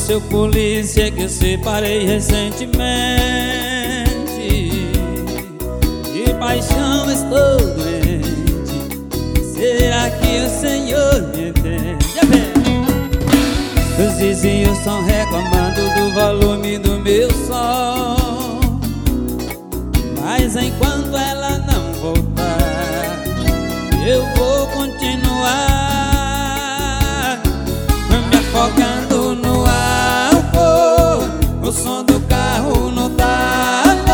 seu polícia que eu separei recentemente. De paixão estou doente. Será que o Senhor me entende? Os vizinhos estão reclamando do volume do meu som, mas enquanto ela não voltar, eu vou continuar me afogando no álcool, o som do carro no talo.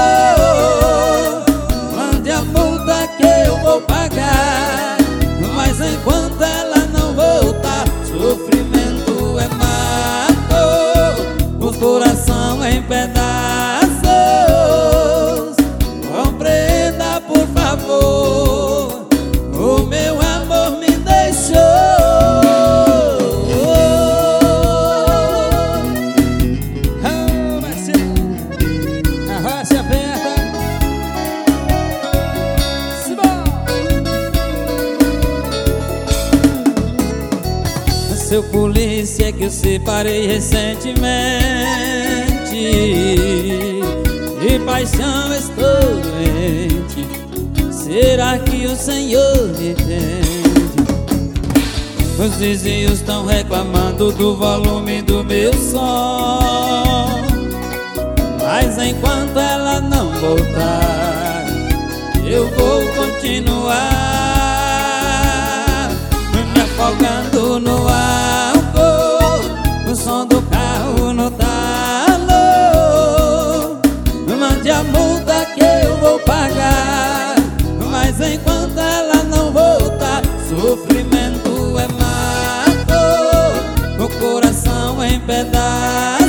Mande a multa que eu vou pagar, mas enquanto ela não voltar, sofrimento é mato, o coração em pedaços. Compreenda, por favor, o meu amor me deixou. Vai ser a roça aberta. Seu polícia que eu separei recentemente. De paixão estou doente. Será que o Senhor me entende? Os vizinhos estão reclamando do volume do meu som, mas enquanto ela não voltar, eu vou continuar me afogando no álcool, o som do carro no talo. Mande a multa que eu vou pagar, mas enquanto ela não voltar, sofrimento é mato, o coração em pedaços.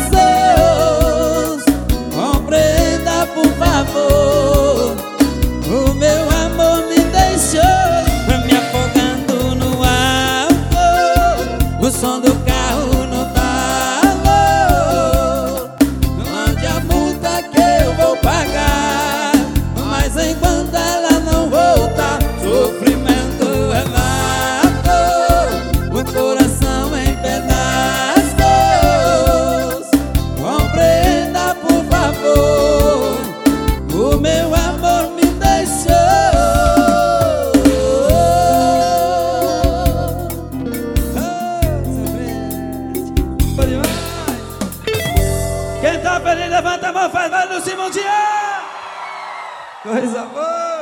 Compreenda, por favor, o meu amor me deixou, me afogando no álcool, o som do carro no talo. Mande a multa que eu vou pagar, mas enquanto ela não voltar, sofrimento é mato, o coração em pedaços. Compreenda, por favor, o meu amor me deixou. Quem tá feliz, levanta a mão, faz barulho, Simão Dias. Coisa boa.